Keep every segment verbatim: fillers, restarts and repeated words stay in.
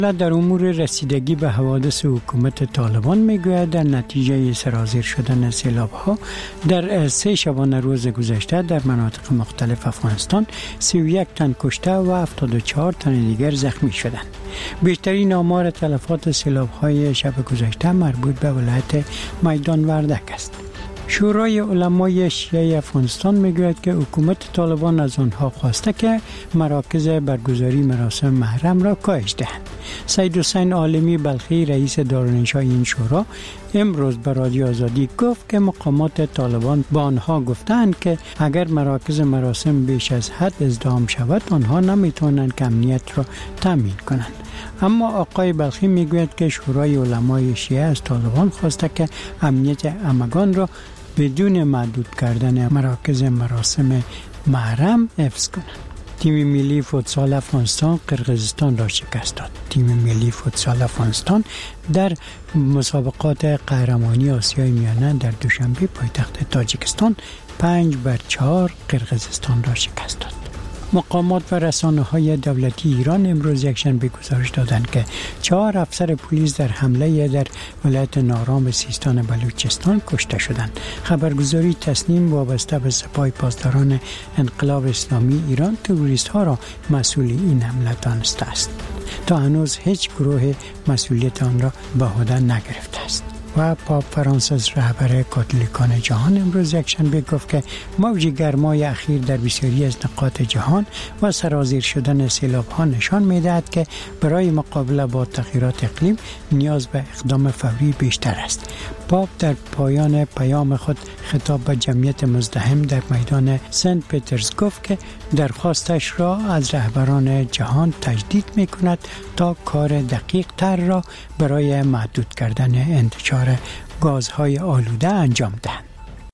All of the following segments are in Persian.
در امور رسیدگی به حوادث حکومت طالبان میگوید در نتیجه سرازیر شدن سیلاب‌ها در سه شبانه روز گذشته در مناطق مختلف افغانستان سی و یک تن کشته و هفتاد و چهار تن دیگر زخمی شدند. بیشترین آمار تلفات سیلاب‌های شب گذشته مربوط به ولایت میدان وردک است. شورای علمای شیعه افغانستان میگوید که حکومت طالبان از آنها خواسته که مراکز برگزاری مراسم محرم را کاهش دهند. سید حسین عالمی بلخی رئیس دارالانشای این شورا امروز به رادیو آزادی گفت که مقامات طالبان با آنها گفتند که اگر مراکز مراسم بیش از حد ازدحام شود آنها نمیتوانند که امنیت را تامین کنند. اما آقای بلخی میگوید که شورای علمای شیعه از طالبان خواسته که امنیت همگان را بدون محدود کردن مراکز مراسم محرم حفظ کنند. تیم ملی فوتسال افغانستان قرقیزستان را شکست داد. تیم ملی فوتسال افغانستان در مسابقات قهرمانی آسیای میانه در دوشنبه پایتخت تاجیکستان پنج بر چهار قرقیزستان را شکست داد. مقامات و رسانه‌های دولتی ایران امروز یکشنبه گزارش دادند که چهار افسر پلیس در حمله در ولایت نارام سیستان بلوچستان کشته شدند. خبرگزاری تسنیم وابسته به سپاه پاسداران انقلاب اسلامی ایران تروریست‌ها را مسئول این حمله دانسته است. تا هنوز هیچ گروه مسئولیت آن را به عهده نگرفته است. و پاپ فرانسیس رهبر کاتولیکان جهان امروز یکشنبه گفت که موج گرمای اخیر در بسیاری از نقاط جهان و سرازیر شدن سیلاب‌ها نشان می‌دهد که برای مقابله با تغییرات اقلیم نیاز به اقدام فوری بیشتر است. پاپ در پایان پیام خود خطاب به جمعیت مزدحم در میدان سنت پیترز گفت که درخواستش را از رهبران جهان تجدید می‌کند تا کار دقیق تر را برای محدود کردن انتشار گازهای آلوده انجام دهند.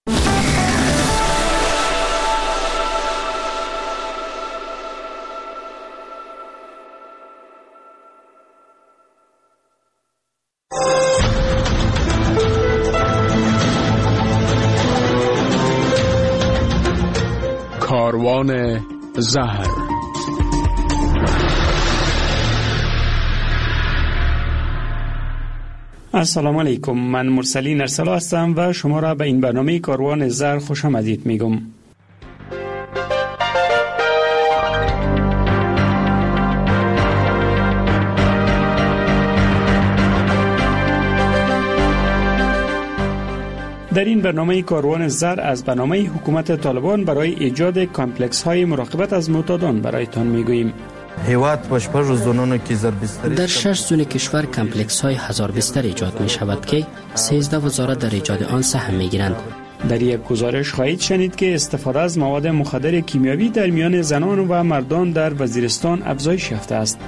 کاروان زهر. السلام علیکم، من مرسلین ارسلا هستم و شما را به این برنامه کاروان زهر خوش آمدید میگم. در این برنامه کاروان زهر از برنامه حکومت طالبان برای ایجاد کامپلکس های مراقبت از معتادان برایتان میگوییم. در شش زون کشور کمپلکس های هزار بستر ایجاد می شود که سیزده وزارت در ایجاد آن سهم می گیرند. در یک گزارش خواهید شنید که استفاده از مواد مخدر کیمیاوی در میان زنان و مردان در وزیرستان افزایش یافته است.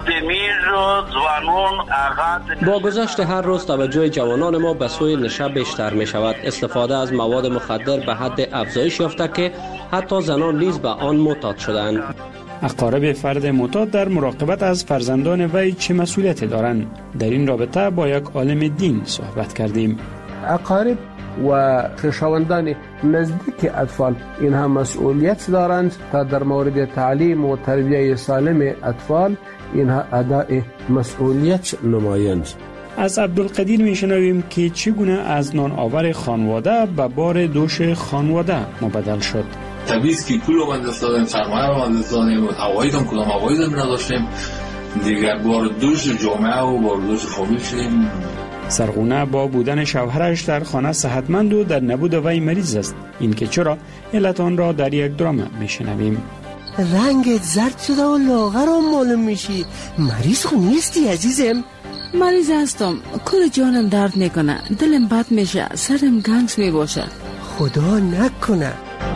با گذشت هر روز توجه جوانان ما به سوی نشه بیشتر می شود. استفاده از مواد مخدر به حد افزایش یافته که حتی زنان نیز به آن معتاد شدند. اقارب فرد معتاد در مراقبت از فرزندان وی چه مسئولیتی دارند؟ در این رابطه با یک عالم دین صحبت کردیم. اقارب و خویشاوندان نزدیک اطفال اینها مسئولیت دارند تا در مورد تعلیم و تربیت سالم اطفال اینها ادای مسئولیت نمایند. از عبدالقدیر میشنویم که چگونه از نان آور خانواده به بار دوش خانواده مبدل شد. تبعیض که پول رو بند دادیم، سرمایه رو بند دادیم، هوایید هم کدام هوایید هم نداشتیم، دیگر بار دوش جامعه و بار دوش خوابی شدیم. سرغونه با بودن شوهرش در خانه صحتمند و در نبود وی مریض است. این که چرا علت آن را در یک درام میشنویم. رنگت زرد شده و لاغر هم معلوم میشی. مریض خو نیستی عزیزم؟ مریض هستم، کل جانم درد میکنه، دلم بد میشه، سرم گنگس میباشه. خدا نکنه.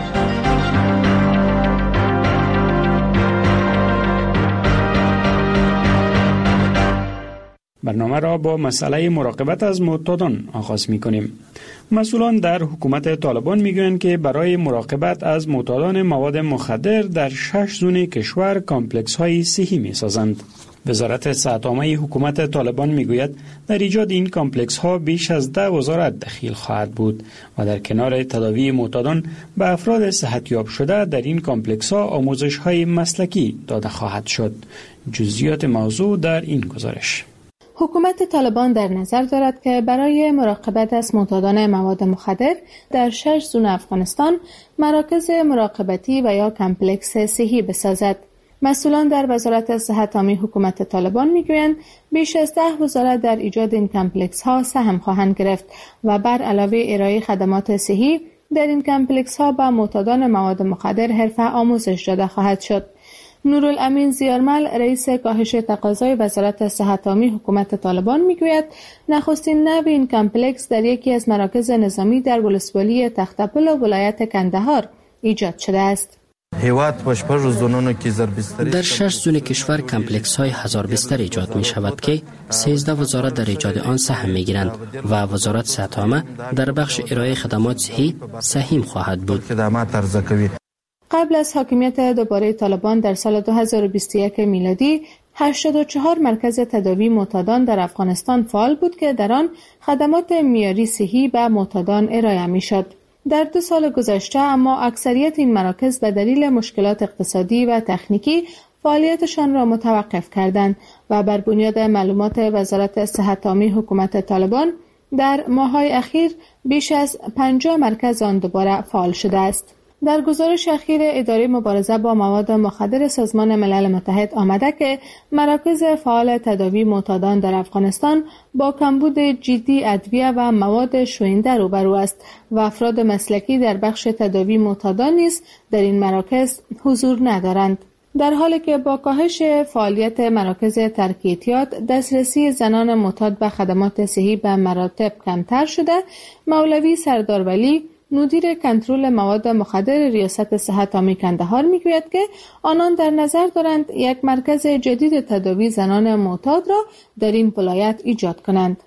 برنامه را با مسئله مراقبت از معتادان آغاز می کنیم. مسئولان در حکومت طالبان می گویند که برای مراقبت از معتادان مواد مخدر در شش زون کشور کامپلکس های صحی می سازند. وزارت صحت عامه حکومت طالبان میگوید در ایجاد این کامپلکس ها بیش از ده وزارت دخیل خواهد بود و در کنار تداوی معتادان به افراد صحتیاب شده در این کامپلکس ها آموزش های مسلکی داده خواهد شد. جزئیات موضوع در این گزارش. حکومت طالبان در نظر دارد که برای مراقبت از معتادان مواد مخدر در شش زون افغانستان مراکز مراقبتی و یا کمپلکس صحی بسازد. مسئولان در وزارت صحت عامه حکومت طالبان میگویند بیش از ده وزارت در ایجاد این کمپلکس ها سهم خواهند گرفت و بر علاوه ارائه خدمات صحی در این کمپلکس ها به معتادان مواد مخدر حرفه آموزش داده خواهد شد. نورالامین زیارمل رئیس کاهش تقاضای وزارت صحت عامه حکومت طالبان میگوید نخستین نو این کمپلکس در یکی از مراکز نظامی در ولسوالی تخت‌پل و ولایت کندهار ایجاد شده است. در شش زون کشور کمپلکس های هزار بستر ایجاد می شود که سیزده وزارت در ایجاد آن سهم می گیرند و وزارت صحت عامه در بخش ارائه خدمات صحی سهیم خواهد بود. قبل از حاکمیت دوباره طالبان در سال دو هزار و بیست و یک میلادی هشتاد و چهار مرکز تداوی معتادان در افغانستان فعال بود که در آن خدمات معیاری صحی به معتادان ارائه می شد. در دو سال گذشته اما اکثریت این مراکز به دلیل مشکلات اقتصادی و تکنیکی فعالیتشان را متوقف کردند و بر بنیاد معلومات وزارت صحت عامه حکومت طالبان در ماه‌های اخیر بیش از پنجاه مرکز آن دوباره فعال شده است. در گزارش اخیر اداره مبارزه با مواد مخدر سازمان ملل متحد آمده که مراکز فعال تداوی معتادان در افغانستان با کمبود جدی ادویه و مواد شوینده روبرو است و افراد مسلکی در بخش تداوی معتادان نیز در این مراکز حضور ندارند. در حالی که با کاهش فعالیت مراکز ترک اعتیاد دسترسی زنان معتاد به خدمات صحی به مراتب کمتر شده، مولوی سردار ولی مدیر کنترل مواد مخدر ریاست صحت عامه کندهار میگوید که آنان در نظر دارند یک مرکز جدید تداوی زنان معتاد را در این ولایت ایجاد کنند.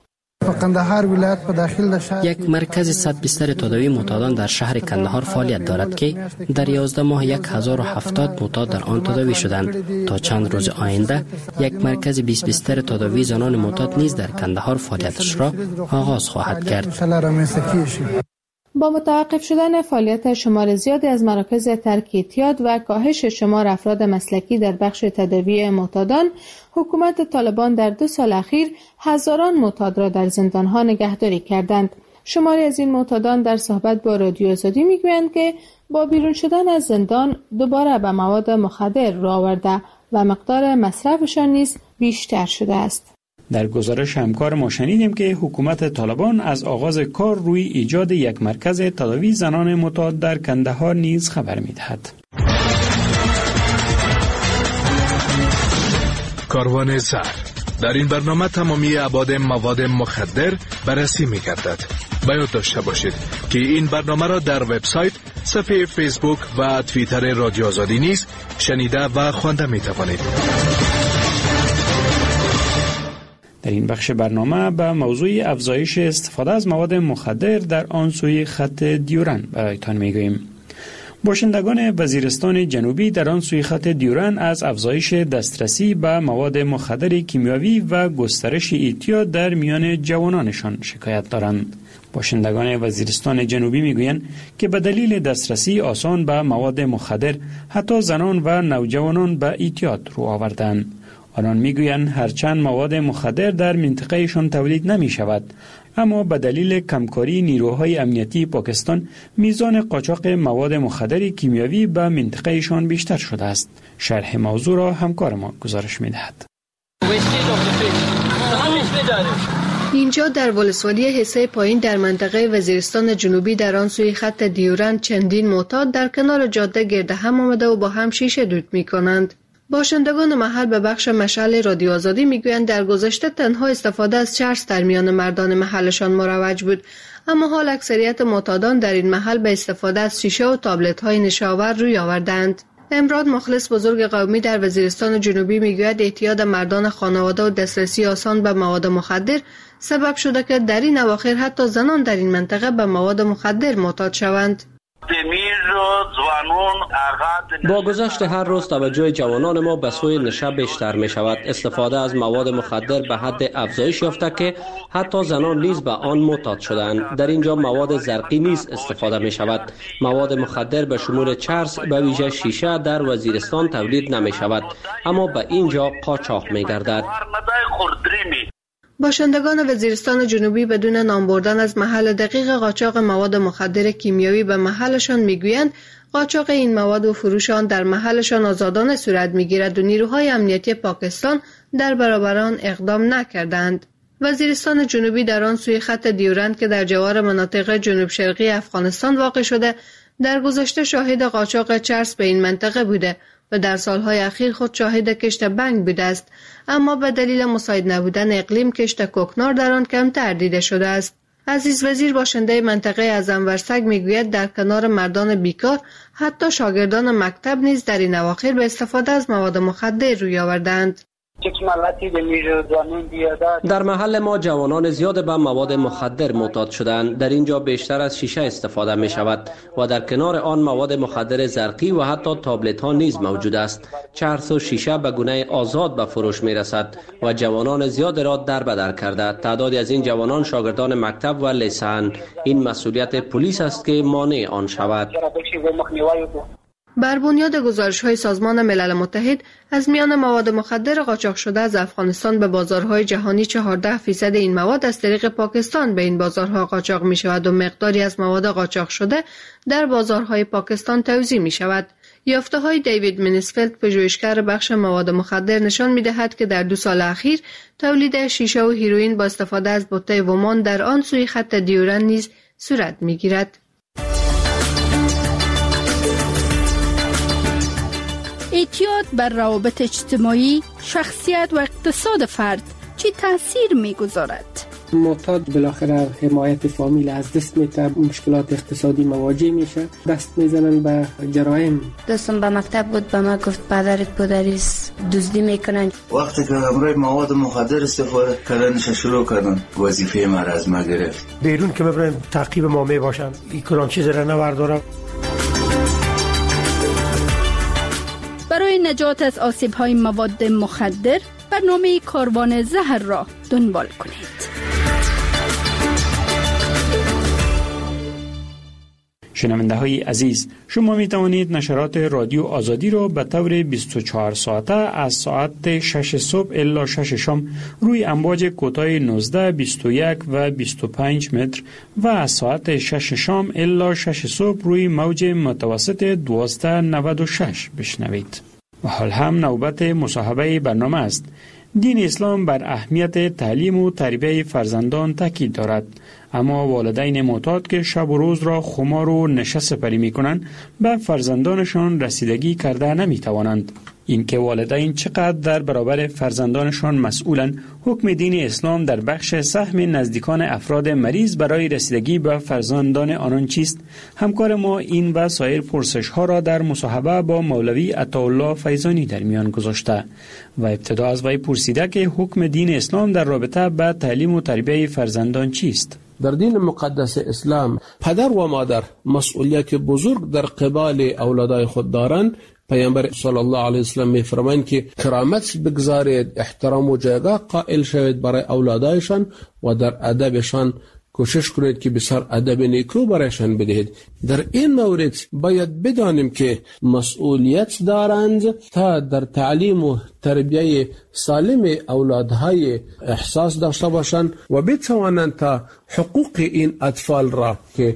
یک مرکز صد بستر تداوی معتادان در شهر کندهار فعالیت دارد که در یازده ماه یک هزار و هفتاد معتاد در آن تداوی شدند. تا چند روز آینده یک مرکز بیست بستر تداوی زنان معتاد نیز در کندهار فعالیتش را آغاز خواهد کرد. با متوقف شدن فعالیت شمار زیادی از مراکز ترک اعتیاد و کاهش شمار افراد مسلکی در بخش تداوی معتادان، حکومت طالبان در دو سال اخیر هزاران معتاد را در زندانها نگهداری کردند. شماری از این معتادان در صحبت با رادیو آزادی میگویند که با بیرون شدن از زندان دوباره به مواد مخدر رو آورده و مقدار مصرفشان نیز بیشتر شده است. در گزارش همکار ما شنیدیم که حکومت طالبان از آغاز کار روی ایجاد یک مرکز تداوی زنان معتاد در کندهار نیز خبر می‌دهد. کاروان زهر در این برنامه تمامی ابعاد مواد مخدر بررسی می‌گردد. باید داشته باشید که این برنامه را در وبسایت، صفحه فیسبوک و توییتر رادیو آزادی نیز شنیده و خوانده می‌توانید. در این بخش برنامه به موضوع افزایش استفاده از مواد مخدر در آن سوی خط دیورن برایتان میگوییم. باشندگان وزیرستان جنوبی در آن سوی خط دیورن از افزایش دسترسی به مواد مخدر کیمیاوی و گسترش اعتیاد در میان جوانانشان شکایت دارند. باشندگان وزیرستان جنوبی میگویند که به دلیل دسترسی آسان به مواد مخدر حتی زنان و نوجوانان به اعتیاد رو آوردند. آنان میگویند هرچند مواد مخدر در منطقهشان تولید نمی شود، اما به دلیل کمکاری نیروهای امنیتی پاکستان میزان قاچاق مواد مخدر کیمیاوی به منطقهشان بیشتر شده است. شرح موضوع را همکار ما گزارش میدهد. اینجا در ولسوالی حصه پایین در منطقه وزیرستان جنوبی در آن سوی خط دیورن چندین معتاد در کنار جاده گرد هم آمده و با هم شیشه دود می کنند. باشندگان محل به بخش مشعل رادیو آزادی میگویند در گذشته تنها استفاده از چرس در میان مردان محلشان مروج بود، اما حال اکثریت معتادان در این محل به استفاده از شیشه و تابلت های نشاور روی آوردند. امراد مخلص بزرگ قومی در وزیرستان جنوبی میگوید اعتیاد مردان خانواده و دسترسی آسان به مواد مخدر سبب شده که در این اواخر حتی زنان در این منطقه به مواد مخدر معتاد شوند. با گذشت هر روز توجه جوانان ما به سوی نشه بیشتر می شود. استفاده از مواد مخدر به حد افزایش یافته که حتی زنان نیز به آن معتاد شدند. در اینجا مواد زرقی نیز استفاده می شود. مواد مخدر به شمول چرس به ویژه شیشه در وزیرستان تولید نمی شود، اما به اینجا قاچاق می گردد. باشندگان وزیرستان جنوبی بدون نام بردن از محل دقیق قاچاق مواد مخدر کیمیایی به محلشان میگویند قاچاق این مواد و فروش آن در محلشان آزادانه صورت میگیرد و نیروهای امنیتی پاکستان در برابر آن اقدام نکردند. وزیرستان جنوبی در آن سوی خط دیورند که در جوار مناطق جنوب شرقی افغانستان واقع شده، در گذشته شاهد قاچاق چرس به این منطقه بوده و در سالهای اخیر خود شاهد کشت بنگ بوده است، اما به دلیل مساعد نبودن اقلیم کشت کوکنار در آن کمتر دیده شده است. عزیز وزیر باشنده منطقه اعظم ورسک میگوید در کنار مردان بیکار حتی شاگردان مکتب نیز در این اواخر به استفاده از مواد مخدر روی آوردند. در محل ما جوانان زیاد به مواد مخدر معتاد شدند. در اینجا بیشتر از شیشه استفاده می شود و در کنار آن مواد مخدر زرقی و حتی تابلت ها نیز موجود است. چرس و شیشه به گونه آزاد به فروش می رسد و جوانان زیاد را در بدر کرده. تعدادی از این جوانان شاگردان مکتب و لیسه‌اند. این مسئولیت پلیس است که مانع آن شود. بر بنیاد گزارش‌های سازمان ملل متحد از میان مواد مخدر قاچاق شده از افغانستان به بازارهای جهانی چهارده فیصد این مواد از طریق پاکستان به این بازارها قاچاق می شود و مقداری از مواد قاچاق شده در بازارهای پاکستان توزیع می شود. یافته‌های دیوید منیسفلد پژوهشگر بخش مواد مخدر نشان می‌دهد که در دو سال اخیر تولید شیشه و هیروئین با استفاده از بوته ومان در آن سوی خط دیورند نیز صورت می‌گیرد. اعتیاد بر روابط اجتماعی، شخصیت و اقتصاد فرد چه تاثیر می‌گذارد؟ معتاد بالاخره حمایت فامیل از دست میده، مشکلات اقتصادی مواجه میشه، دست میزنن به جرایم. دوستم به مکتب بود، به ما گفت پدرت پدریست دزدی میکنن. وقتی که امروز مواد مخدر استفاده کردنش شروع کردن، وظیفه ما را از ما گرفت. بیرون که ببرن تعقیب ما میباشن، این کلان چیز را نوردارم. برای نجات از آسیب‌های مواد مخدر برنامه کاروان زهر را دنبال کنید. شنونده های عزیز، شما می توانید نشرات رادیو آزادی را به طور بیست و چهار ساعته از ساعت شش صبح الی شش شام روی امواج کوتاه نوزده، بیست و یک و بیست و پنج متر و از ساعت شش شام الی شش صبح روی موج متوسط دویست و نود و شش بشنوید. و حال هم نوبت مصاحبه برنامه است. دین اسلام بر اهمیت تعلیم و تربیت فرزندان تاکید دارد، اما والدین معتاد که شب و روز را خمار و نشه سپری می کنند به فرزندانشان رسیدگی کرده نمی توانند. این که والدین چقدر در برابر فرزندانشان مسئولند، حکم دین اسلام در بخش سهم نزدیکان افراد مریض برای رسیدگی به فرزندان آنان چیست؟ همکار ما این و سایر پرسش ها را در مصاحبه با مولوی عطاالله فیضانی در میان گذاشته و ابتدا از وی پرسیده که حکم دین اسلام در رابطه با تعلیم و تربیت فرزندان چیست؟ در دین مقدس اسلام پدر و مادر مسئولیت بزرگ در قبال اولادای خود دارند. پیامبر صلی الله علیه و سلم می‌فرمایند که کرامت بگذارید، احترام و جایگاه قائل شوید برای اولادایشان و در ادبشان کوشش کنید که بسیار ادب نیکو برایشان بدهید. در این مورد باید بدانیم که مسئولیت دارند تا در تعلیم و تربیت سالم اولادهای احساس داشته باشند و بتوانند تا حقوق این اطفال را که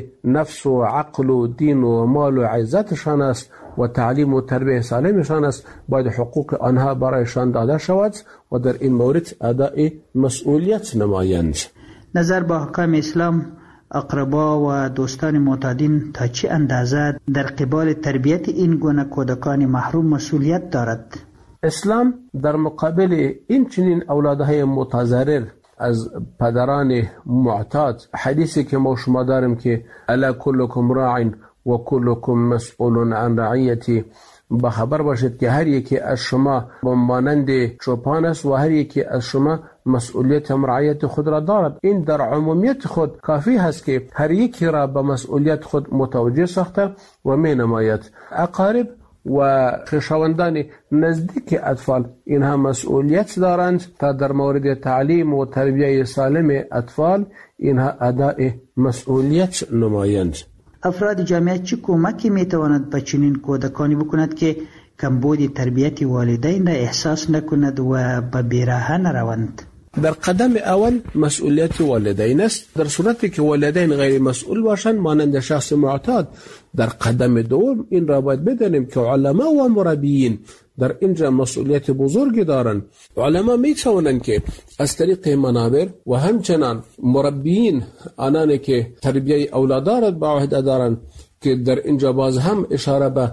نفس و عقل و دین و مال و عزتشان است و تعلیم و تربیت سالمشان است، باید حقوق آنها برایشان داده شود و در این مورد ادای مسئولیت نمایند. نظر به حکم اسلام اقربا و دوستان معتادین تا چه اندازه در قبال تربیت این گونه کودکان محروم مسئولیت دارد؟ اسلام در مقابل این چنین اولادهای متضرر از پدران معتاد، حدیثی که ما شما داریم که الا کلکم راع و کلکم مسئول عن رعیتی، بخبر باشید که هر یکی از شما مانند چوپان است و هر یکی از شما مسئولیت رعایت خود را دارد. این در عمومیت خود کافی هست که هر یکی را به مسئولیت خود متوجه ساخته و می نماید. اقارب و خویشاوندان نزدیک اطفال اینها مسئولیت دارند تا در مورد تعلیم و تربیت سالم اطفال اینها ادای مسئولیت نمایند. افراد جامعه چه کمکی میتواند به چنین کودکانی بکند که کمبود تربیت والدین را احساس نکند و به بیراهه نروند؟ در قدم اول مسئولیت والدین است. در صورتی که والدین غیر مسئول باشند مانند شخص معتاد، در قدم دوم این را باید بدانیم که علما و مربیین در اینجا مسئولیت بزرگی دارند. علما می توانند که از طریق منابر و همچنان مربیین آنانی که تربیت اولاد را به عهده دارند که در اینجا باز هم اشاره به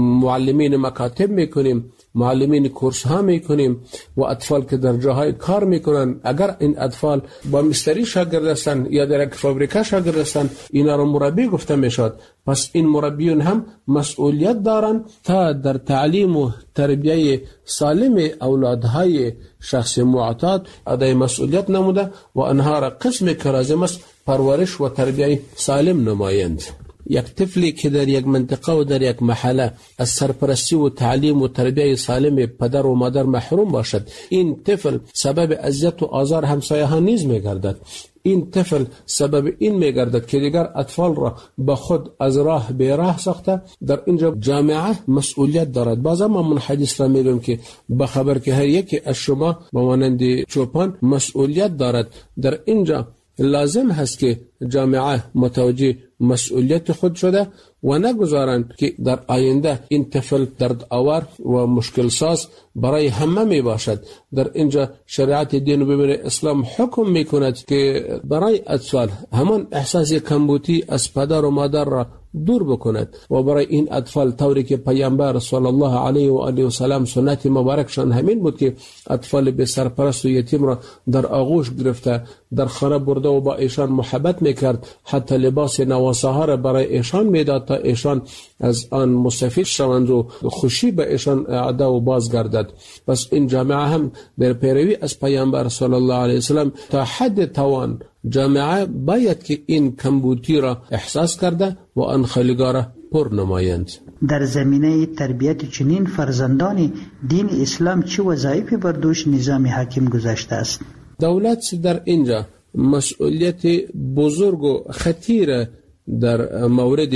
معلمین مکاتب میکنیم، معلمین کورس ها میکنیم و اطفال که در جاهای کار میکنن، اگر این اطفال با مستری شاگرد هستند یا در یک فابریکه شاگرد هستند اینا رو مربی گفته میشد. پس این مربیون هم مسئولیت دارند تا در تعلیم و تربیت سالم اولادهای شخص معتاد ادای مسئولیت نموده و آنها را قسم که لازم است پرورش و تربیت سالم نمایند. یک طفلی که در یک منطقه و در یک محله از سرپرستی و تعلیم و تربیت سالم پدر و مادر محروم باشد، این طفل سبب اذیت و آزار همسایه ها نیز میگردد. این طفل سبب این میگردد که دیگر اطفال را به خود از راه به راه ساخته. در اینجا جامعه مسئولیت دارد. باز ما من حدیث را میگم که بخبر که هر یکی از شما به مانند چوپان مسئولیت دارد. در اینجا لازم هست که جامعه متوجه مسئولیت خود شده و نگذارند که در آینده این طفل درد آور و مشکل ساز برای همه می باشد. در اینجا شریعت دین و ببین اسلام حکم می کند که برای اطفال همان احساس کمبودی از پدر و مادر را دور بکند و برای این اطفال طوری که پیامبر صلی الله علیه و آله و سلام سنت مبارکشان همین بود که اطفال به سرپرست و یتیم را در آغوش گرفته در خانه برده و با ایشان محبت میکرد، حتی لباس نواسه ها را برای ایشان میداد تا ایشان از آن مستفید شوند و خوشی به ایشان عدا و باز گردد. پس این جامعه هم در پیروی از پیامبر صلی الله علیه و سلام تا حد توان جامعه باید که این کمبودی را احساس کرده و آن خالیگاه را پر نمایند. در زمینه تربیت چنین فرزندان دین اسلام چه وظایفی بر دوش نظام حاکم گذاشته است؟ دولت در اینجا مسئولیت بزرگ و خطیر در مورد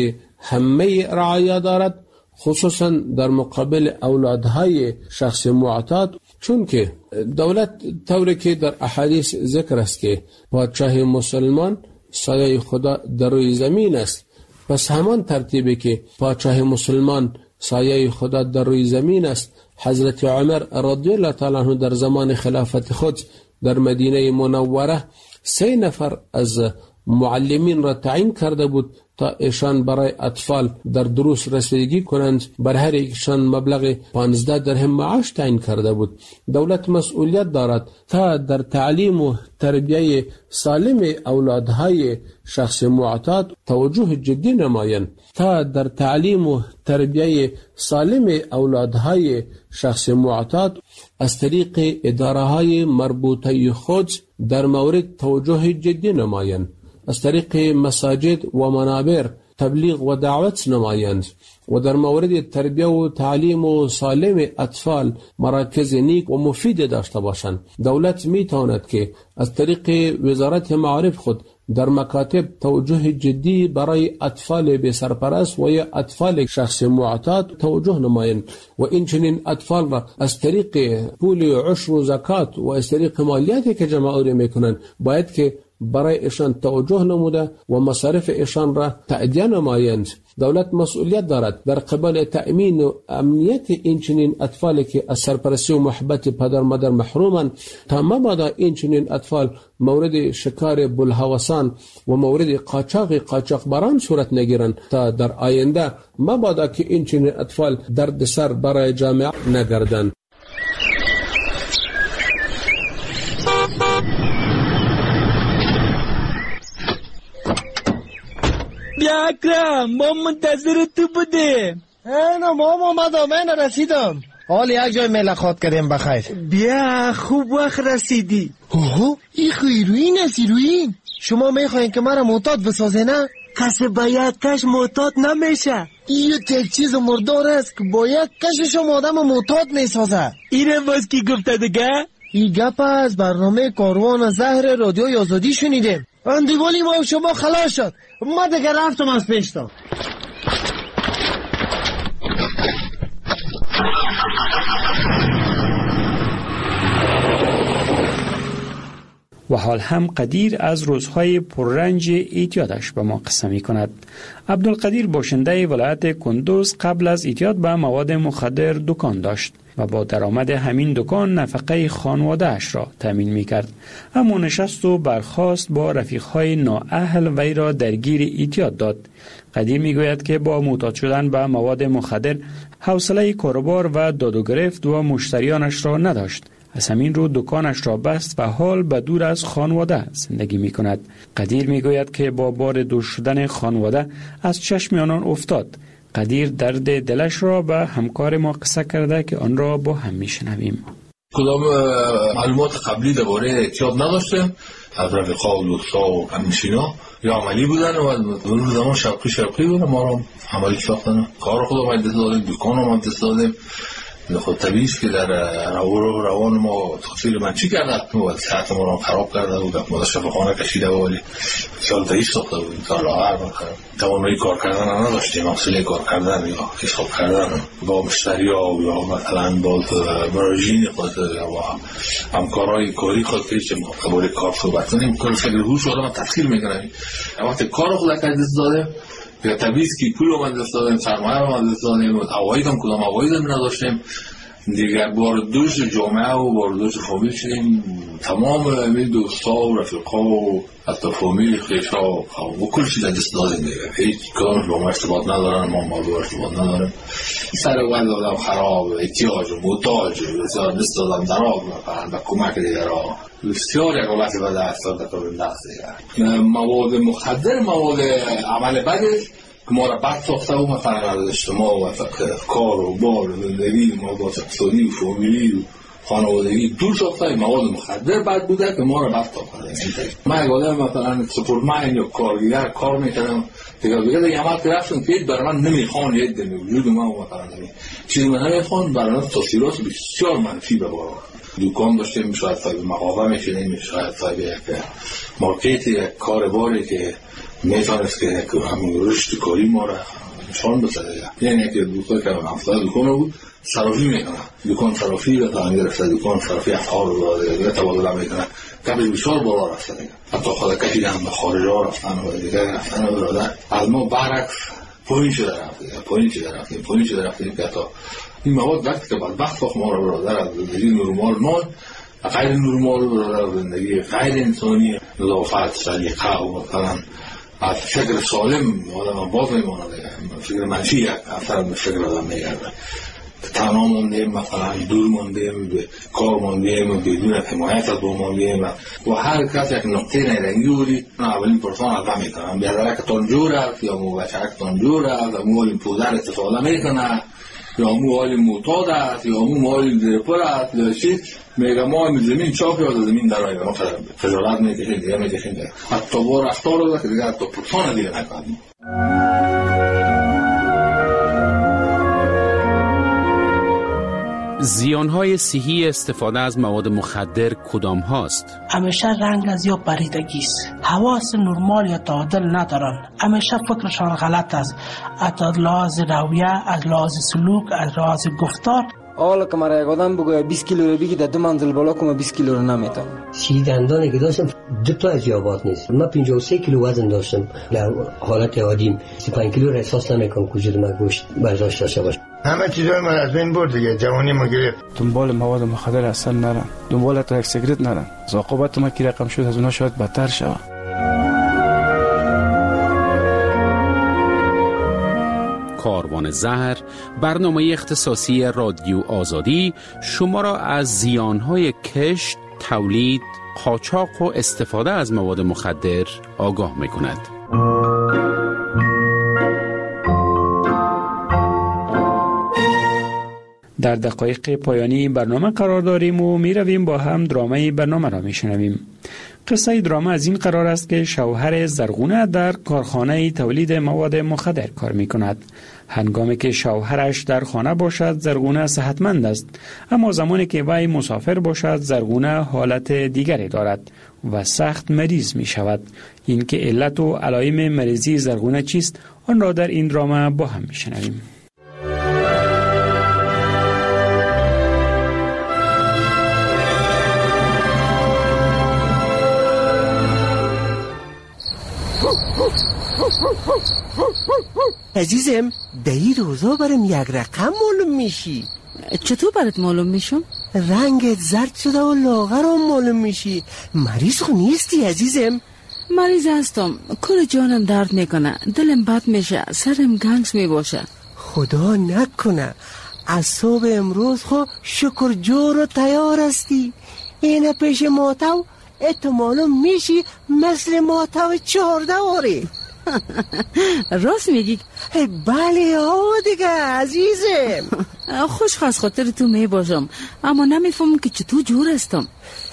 همه رعایا دارد، خصوصا در مقابل اولادهای شخص معتاد، چون که دولت طوری که در احادیث ذکر است که پادشاه مسلمان سایه خدا در روی زمین است، پس همان ترتیبی که پادشاه مسلمان سایه خدا در روی زمین است، حضرت عمر رضی الله تعالی عنه در زمان خلافت خود در مدینه منوره سه نفر از معلمین را تعیین کرده بود تا ایشان برای اطفال در دروس رسیدگی کنند. بر هر یکشان مبلغ پانزده درهم معاش تعیین کرده بود. دولت مسئولیت دارد تا در تعلیم و تربیت سالم اولادهای شخص معتاد توجه جدی نمایند، تا در تعلیم و تربیت سالم اولادهای شخص معتاد از طریق اداره های مربوطه خود در مورد توجه جدی نمایند، از طریق مساجد و منابر تبلیغ و دعوت نمایند و در مورد تربیت و تعلیم و سالم اطفال مراکز نیک و مفید داشته باشند. دولت می تواند که از طریق وزارت معارف خود در مکاتب توجه جدی برای اطفال به سرپرست و یا اطفال شخص معتاد توجه نمایند و این چنین اطفال را از طریق پول عشر و زکات و از طریق مالیاتی که جمع آوری میکنند باید که برای ایشان توجه نموده و مصارف ایشان را تأدیه نمایند. دولت مسئولیت دارد در قبال تأمین و امنیت این چنین اطفالی که از سرپرستی و محبت پدر مادر محرومند، تا مبادا این چنین اطفال مورد شکار بلهوسان و مورد قاچاق قاچاقبران صورت نگیرند، تا در آینده مبادا که این چنین اطفال درد سر برای جامعه نگردند. بیا اکرم، ما منتظر تو بودیم. اینا ما اومدم، من رسیدم. حال یک جای ملاقات کردیم بخیر. بیا خوب وقت رسیدی. اوه این هیروین است هیروین. شما میخواین که مرا معتاد بسازه نه؟ کسی با یک کش معتاد نمیشه. این یک چیز مردار است که با یک کشش هم آدم معتاد میسازه. اینه باز کی گفته دیگه؟ این گپ از برنامه کاروان زهر رادیوی آزادی شنیدیم. اندیوالی ما شما خلاص شد. ما دیگه رفتم از پیشتا. و حال هم قدیر از روزهای پررنج اعتیادش به ما قصه می کند. عبدالقدیر باشنده ولایت کندوز قبل از اعتیاد به مواد مخدر دکان داشت و با درآمد همین دکان نفقه خانواده اش را تامین می کرد. اما نشست و برخاست با رفیقهای نااهل وی را درگیر اعتیاد داد. قدیر می گوید که با معتاد شدن به مواد مخدر حوصله کاروبار و داد و گرفت و مشتریانش را نداشت. از همین رو دکانش را بست و حال به دور از خانواده زندگی می کند. قدیر می گوید که با بار دور شدن خانواده از چشم آنان افتاد. قدیر درد دلش را به همکار ما قصه کرده که آن را با هم می شنویم. کدام معلومات قبلی درباره اعتیاد نداشتیم از رفیقا و دوستا و همشینا یا عملی بودن و دور زمان شوقی شوقی بودن ما را عملی ساختن. کار خود ما دست دادیم، دکان ما دست دادیم. خود طبیعی است که در روان ما تاثیر منفی کرده و صحت ما را خراب کرده و ما در شفاخانه کشیده و ولی سال ضعیف ساخته بودیم تا لاغر توانایی کار کردن نداشتیم، حوصله کار کردن یا حساب کردن با مشتری‌ها یا مثلا با مراجعین خود یا همکارای کاری خود که چه مقابل کار صحبت کنیم کار فکر هوش آدم تفسیر می‌کنه. وقتی کار خود از دست داده یا طبیعی است که پول رو من دست دادیم، سرمایه رو من دست دادیم و عواید هم کدام عواید هم نداشتیم. دیگر بار دوش جامعه و بار دوش فامیل شدیم. تمام این دوستا و رفیقا و حتی فامیل خیشا و کل چیز دست دادیم دیگر. هیچ کدامش با ما ارتباط ندارن، ما ما با ارتباط نداریم. سر وقت آدم خراب، احتیاج و محتاج بسیار دست دادم دراب به کمک دیگر ها بسیار یک حالت بده است در طور دست دیگر. مواد مخدر مواد عمل بده که ما را بد ساخته و مثلا از اجتماع و کار و بار و زندگی ما با اقتصادی و فامیلی و خانوادگی دور ساخته. مواد مخدر بد بوده که ما را بد ساخته. من یک آدم مثلا سپرمن یا کارگر کار میکردم دیگر دیگر دیگر عمل که رفتم که برای من نمیخوان ید دمی وجود من و مثلا چیزی من نمیخوان برای من تاثیرات بسیار منفی ببارد. دکان داشتیم، شاید صاحب مغازه میشدیم، شاید صاحب یک مارکت، یک کارباری که میتونست که همون رشد کاری ما را نشان بده. یعنی که دوستا که همسایه دکان بود صرافی میکنه، دکان صرافی و تا گرفته دکان صرافی افعال رو دیگه تبادله میکنه. قبل بسیار بالا رفته دیگه، حتی خود کسی هم به خارج ها رفتن و دیگه رفتن و برادر از ما برعکس پایین شده رفته دیگه، پایین شده رفته پایین شده رفته که حتی این مواد وقتی که بدبخت فخ ما را برادر از زندگی نورمال مال غیر نورمال برادر زندگی غیر انسانی نظافت سلیقه و مثلا از فکر سالم آدم باز میمونه دیگه. فکر منفی یک اثر به فکر آدم میگرده. تنها موندیم، مثلا دور موندیم، به کار موندیم، بدون حمایت از دو موندیم و هر کس یک نقطه نیرنگی بودی اولین پرسان از هم میکنم بیادرکتان جور است یا موبچکتان جور است، اولین پودر استفاده میکنه یا مو حال معتاد است یا مو حال درپر است یا چی میگه ما همین زمین چاک یا زمین در آیه ما خجالت میکشیم دیگه میکشیم دیگه حتی با رفتار رو که دیگه حتی پرسان دیگه نکنیم. زیانهای صحی استفاده از مواد مخدر کدام هاست؟ همیشه رنگ از یا پریدگی است، حواس نرمال یا تعادل ندارن، همیشه فکرشان غلط است، از لحاظ رویه، از لحاظ سلوک، از لحاظ گفتار. حالا که مرا یک آدم بگوید بیست کیلو رو بگی در دو منزل بالا کنم بیست کیلو رو نمیتونم. سی دندانی که داشتم دو تا از یابات نیست. من پنجاه و سه کیلو وزن داشتم در حالت عادیم. سی و پنج کیلو را احساس نمیکنم وجود من گوشت برداشت داشته باشه. همه چیزای من از بین برد دیگه، جوانی ما گرفت. دنبال مواد مخدر اصلا نرم، دنبال تا یک سیگرت نرم. عاقبت ما کی رقم شد از اونها شاید بدتر شود. کاروان زهر، برنامه اختصاصی رادیو آزادی، شما را از زیانهای کشت، تولید، قاچاق و استفاده از مواد مخدر آگاه می‌کند. در دقایق پایانی برنامه قرار داریم و می رویم با هم درامه برنامه را می شنویم. قصه درامه از این قرار است که شوهر زرغونه در کارخانه تولید مواد مخدر کار می کند. هنگامی که شوهرش در خانه باشد زرغونه صحتمند است، اما زمانی که وی مسافر باشد زرغونه حالت دیگری دارد و سخت مریض می شود. این که علت و علائم مریضی زرغونه چیست آن را در این درامه با هم می شنویم. عزیزم در این روزا برم یک رقم معلوم میشی. چطور برات معلوم میشم؟ رنگت زرد شده و لاغرم معلوم میشی. مریض خو نیستی عزیزم؟ مریض هستم، کل جانم درد میکنه، دلم بد میشه، سرم گنگس میباشه. خدا نکنه از صبح امروز خو شکر جور و تیار هستی. اینه پیش ماتو اتو معلوم میشی مثل ماتو چهارده واره. راست میگی؟ بله ها دیگه عزیزم. خوش خواست خاطر تو می باشم، اما نمیفهمم که چطور جور هستم.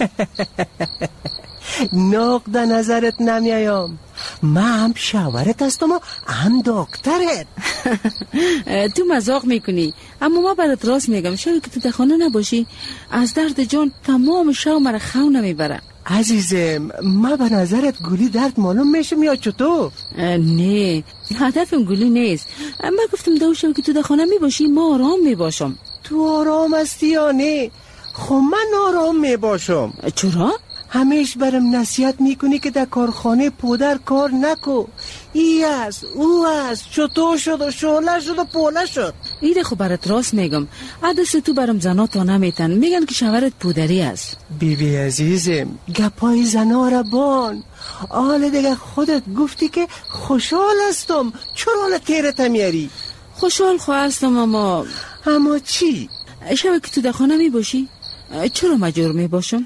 نقد نظرت نمیایم. من هم شاورت هستم و هم دکترت. تو مزاق میکنی، اما ما برات راست میگم. شاید که تو در خانه نباشی از درد جان تمام شو مرا خو نمیبره. عزیزم ما به نظرت گلی درد معلوم میشم یا چطور؟ نه هدفم گلی نیست. من گفتم دوشم که تو در خانه میباشی ما آرام میباشم. تو آرام هستی یا نه؟ خب من آرام میباشم. چرا؟ همیش برم نصیحت میکنی که در کارخانه پودر کار نکو. ای است او است چطور شد و شعله شد و پوله شد. ایده خب برات راست میگم. عدس تو برم زنا تا نمیتن، میگن که شوهرت پودری است. بی بی عزیزم گپای زنا را بان. آل دیگه خودت گفتی که خوشحال هستم، چرا حال تیرت میاری؟ خوشحال خو هستم اما اما چی؟ شب که تو در خانه میباشی چرا مجبور میباشم؟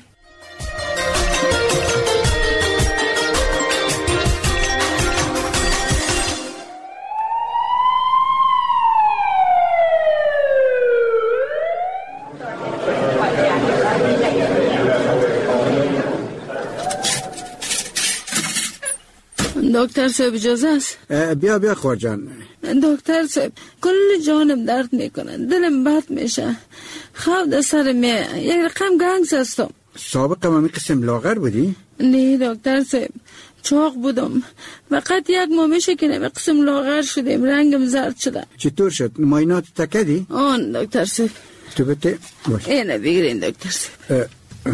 دکتر صاحب اجازه است؟ بیا بیا خواجان. دکتر صاحب کل جانم درد میکنه، دلم بد میشه، خواب در سر می یک رقم گنگس هستم. سابقا ما می قسم لاغر بودی؟ نه دکتر صاحب چاق بودم، فقط یک ماه میشه که نمی قسم لاغر شدیم، رنگم زرد شده. چطور شد؟ معاینات تکدی؟ آن دکتر صاحب. تو بته باش. اینه بگیرین دکتر صاحب.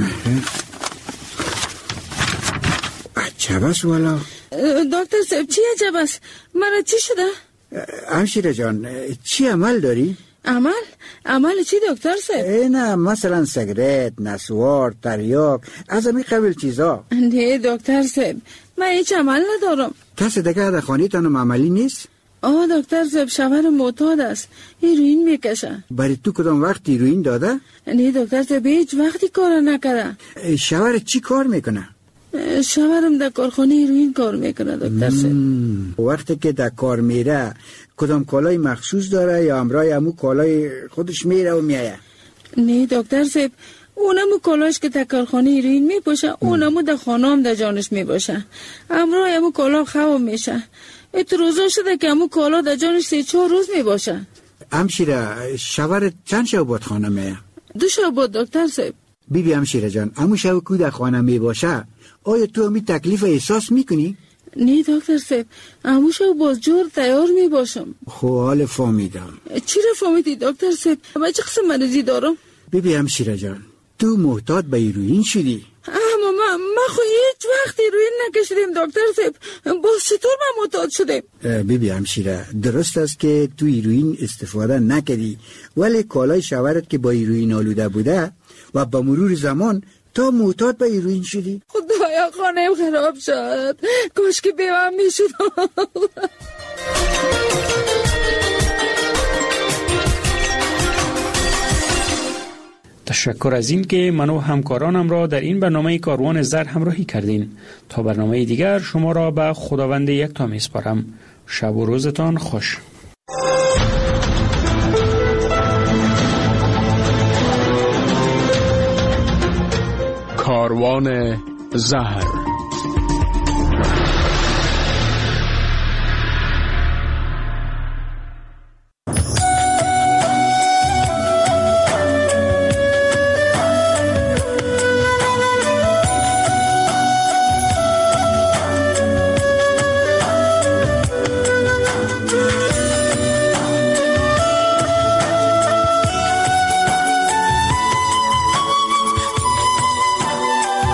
عجب است والا. دکتر صاحب چی عجب است؟ مرا چی شده؟ همشیره جان چی عمل داری؟ عمل؟ عمل چی دکتر صاحب؟ نه مثلا سیگرت، نسوار، تریاک، از همین قبیل چیزا. نه دکتر صاحب من هیچ عمل ندارم. کسی دیگه در خانه تانم عملی نیست؟ آه دکتر صاحب شوهر معتاد است، هیروئین میکشه. برای تو کدام وقت هیروئین داده؟ نه دکتر صاحب هیچ وقتی کار نکرده. شوهر چی کار میکنه؟ شوهرم در کارخانه هیروئین کار میکنه دکتر صاحب. وقتی که در کار میره کدام کالای مخصوص داره یا همراه همون کالای خودش میره و میایه؟ نه دکتر صاحب اونمو کالاش که در کارخانه هیروئین میپوشه اونمو در خانه هم در جانش میباشه، همراه همون کالا خواب میشه. ات روزا شده که همون کالا در جانش سه چهار روز میباشه. همشیره شوهر چند شب بود خانه میه؟ دو شب بود دکتر صاحب. بی بی همشیره جان همون شب که در خانه میباشه آیا تو همی تکلیف احساس میکنی؟ نه دکتر صاحب همون شب باز جور تیار میباشم. خب حال فهمیدم. چی را فهمیدی دکتر صاحب؟ من چه قسم مریضی دارم؟ بی بی همشیره جان تو محتاط به هیروئین شدی؟ اما من ما خو هیچ وقت هیروئین نکشیدیم دکتر صاحب، باز چطور من معتاد شدیم؟ بی بی همشیره درست است که تو هیروئین استفاده نکردی، ولی کالای شوهرت که با هیروئین آلوده بوده و با مرور زمان تا معتاد به هیروئین شدی. خدایا خانه‌ام خراب شد، کاش که بیوم میشد. تشکر از این که من و همکارانم را در این برنامه کاروان زر همراهی کردین. تا برنامه دیگر شما را به خداوند یکتا میسپارم. شب و روزتان خوش. کاروان زهر.